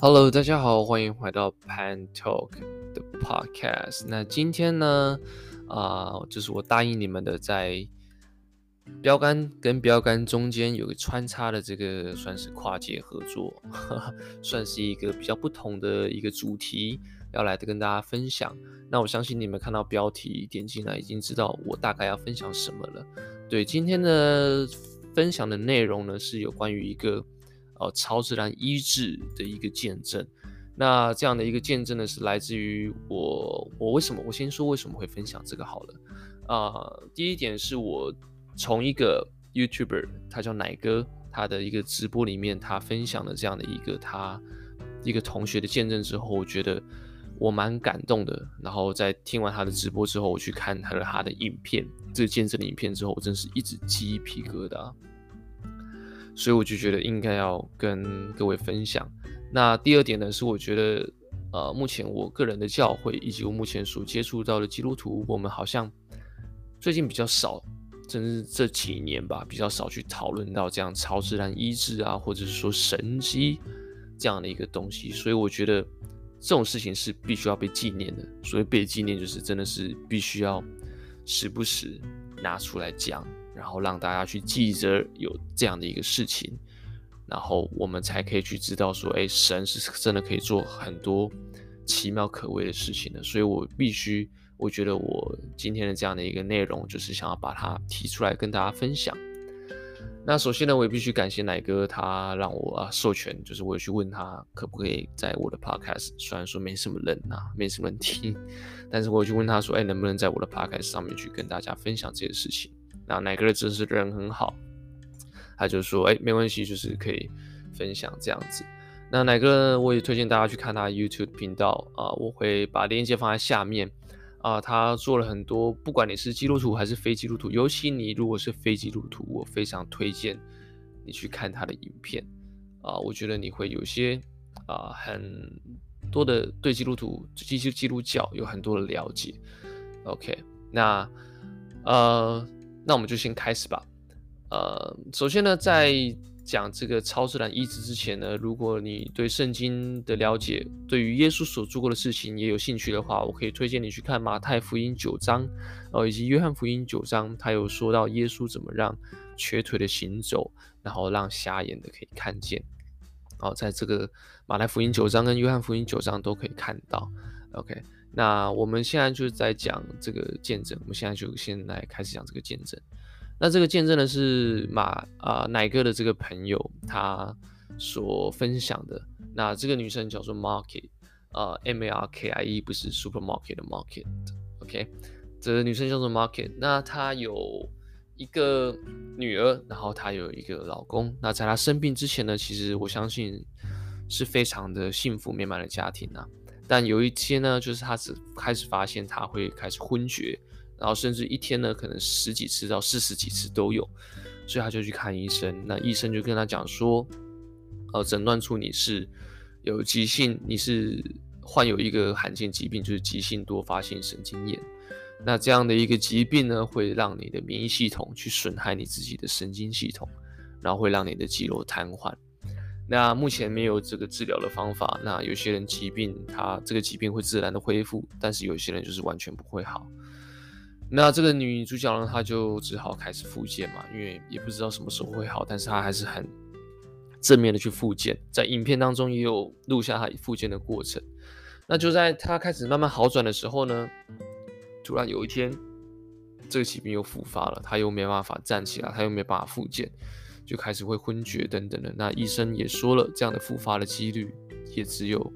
Hello，大家好，欢迎回到 Pan Talk 的 Podcast。那今天呢，就是我答应你们的，在标杆跟标杆中间有个穿插的这个算是跨界合作，算是一个比较不同的一个主题，要来跟大家分享。那我相信你们看到标题点进来，已经知道我大概要分享什么了。对，今天的分享的内容呢，是有关于一个超自然医治的一个见证。那这样的一个见证呢，是来自于我先说为什么会分享这个好了。第一点是我从一个 YouTuber， 他叫奶哥，他的一个直播里面，他分享了这样的他一个同学的见证之后，我觉得我蛮感动的。然后在听完他的直播之后，我去看他的影片，这个见证的影片之后，我真是一直鸡皮疙瘩。所以我就觉得应该要跟各位分享。那第二点呢，是我觉得目前我个人的教会以及我目前所接触到的基督徒，我们好像最近比较少，甚至这几年吧，比较少去讨论到这样超自然医治啊，或者是说神迹这样的一个东西。所以我觉得这种事情是必须要被纪念的。所以被纪念就是真的是必须要时不时拿出来讲，然后让大家去记着有这样的一个事情，然后我们才可以去知道说，神是真的可以做很多奇妙可畏的事情的。所以我觉得我今天的这样的一个内容，就是想要把它提出来跟大家分享。那首先呢，我也必须感谢奶哥，他让我授权，就是我也去问他可不可以在我的 podcast， 虽然说没什么人没什么人听，但是我去问他说，能不能在我的 podcast 上面去跟大家分享这些事情。那奶哥的真是人很好，他就说没关系，就是可以分享这样子。那奶哥呢，我也推荐大家去看他的 YouTube 频道我会把链接放在下面他做了很多，不管你是基督徒还是非基督徒，尤其你如果是非基督徒，我非常推荐你去看他的影片我觉得你会有些很多的对基督教有很多的了解。OK， 那我们就先开始吧。首先呢，在讲这个超自然医治之前呢，如果你对圣经的了解，对于耶稣所做过的事情也有兴趣的话，我可以推荐你去看马太福音9章，以及约翰福音9章，他有说到耶稣怎么让瘸腿的行走，然后让瞎眼的可以看见。在这个马太福音9章跟约翰福音9章都可以看到。OK， 那我们现在就在讲这个见证，我们现在就先来开始讲这个见证。那这个见证呢是奶哥的这个朋友他所分享的。那这个女生叫做 Market， Markie， 不是 supermarket 的 market。OK， 这个女生叫做 Market。那她有一个女儿，然后她有一个老公。那在她生病之前呢，其实我相信是非常的幸福美满的家庭但有一天呢，就是她只开始发现她会开始昏厥。然后甚至一天呢，可能10几次到40几次都有，所以他就去看医生。那医生就跟他讲说，诊断出你是有急性，你是患有一个罕见疾病，就是急性多发性神经炎。那这样的一个疾病呢，会让你的免疫系统去损害你自己的神经系统，然后会让你的肌肉瘫痪。那目前没有这个治疗的方法。那有些人这个疾病会自然的恢复，但是有些人就是完全不会好。那这个女主角呢，她就只好开始复健嘛，因为也不知道什么时候会好，但是她还是很正面的去复健，在影片当中也有录下她复健的过程。那就在她开始慢慢好转的时候呢，突然有一天，这个疾病又复发了，她又没办法站起来，她又没办法复健，就开始会昏厥等等的。那医生也说了，这样的复发的几率也只有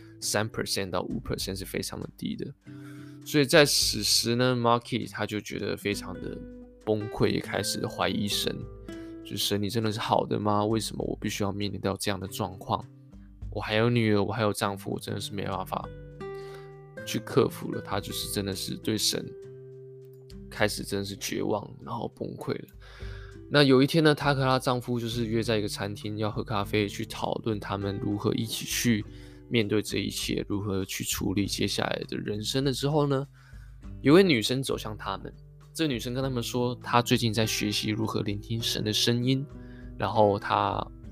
3% 到 5% 是非常的低的。所以在此时呢 Markie 他就觉得非常的崩溃，也开始怀疑神，就是神你真的是好的吗？为什么我必须要面临到这样的状况？我还有女儿，我还有丈夫，我真的是没办法去克服了。他就是真的是对神开始真的是绝望，然后崩溃了。那有一天呢，她和她丈夫就是约在一个餐厅要喝咖啡，去讨论他们如何一起去面对这一切，如何去处理接下来的人生了之后呢，有位女生走向他们。这个女生跟他们说，她最近在学习如何聆听神的声音，然后她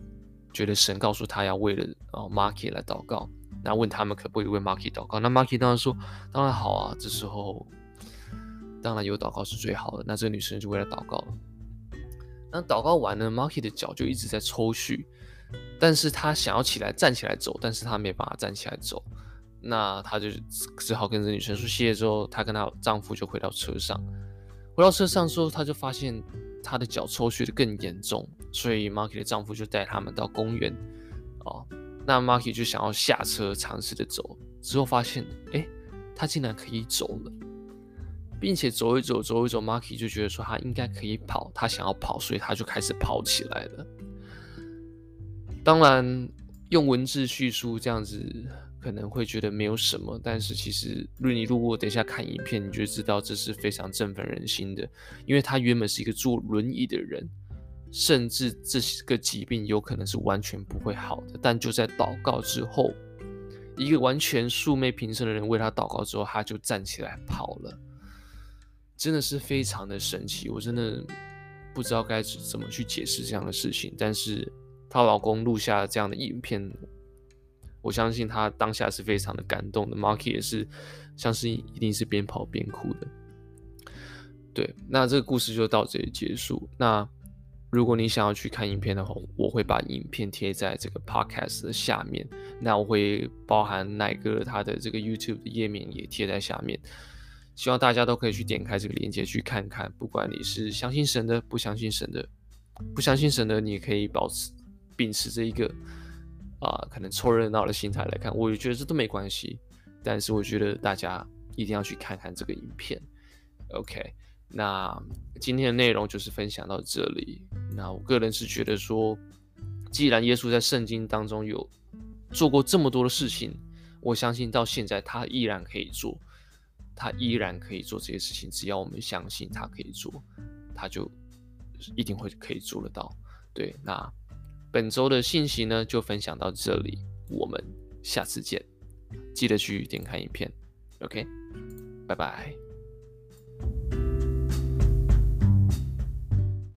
觉得神告诉他要为了Marky 来祷告，那问他们可不可以为 Marky 祷告。那 Marky 当然说当然好啊，这时候当然有祷告是最好的。那这个女生就为了祷告了。那祷告完呢 ，Marky 的脚就一直在抽搐，但是他想要站起来走，但是他没办法站起来走。那他就只好跟这女生说谢谢之后，她跟她丈夫就回到车上。回到车上之后，她就发现她的脚抽搐的更严重，所以 Marky 的丈夫就带他们到公园。那 Marky 就想要下车尝试的走，之后发现，他竟然可以走了，并且走一走 ，Marky 就觉得说他应该可以跑，他想要跑，所以他就开始跑起来了。当然，用文字叙述这样子可能会觉得没有什么，但是其实你如果等一下看影片，你就知道这是非常振奋人心的，因为他原本是一个坐轮椅的人，甚至这个疾病有可能是完全不会好的，但就在祷告之后，一个完全素昧平生的人为他祷告之后，他就站起来跑了，真的是非常的神奇。我真的不知道该怎么去解释这样的事情，但是她老公录下这样的影片，我相信他当下是非常的感动的。Marky 也是相信一定是边跑边哭的。对，那这个故事就到这里结束。那如果你想要去看影片的话，我会把影片贴在这个 podcast 的下面。那我会包含乃哥他的这个 YouTube 的页面也贴在下面。希望大家都可以去点开这个链接去看看，不管你是相信神的，不相信神的，你也可以秉持着一个可能凑热闹的心态来看，我也觉得这都没关系。但是我觉得大家一定要去看看这个影片。OK， 那今天的内容就是分享到这里。那我个人是觉得说，既然耶稣在圣经当中有做过这么多的事情，我相信到现在他依然可以做这些事情。只要我们相信他可以做，他就一定会可以做得到。对，那本周的信息呢就分享到这里，我们下次见，记得去点开影片。OK， 拜拜。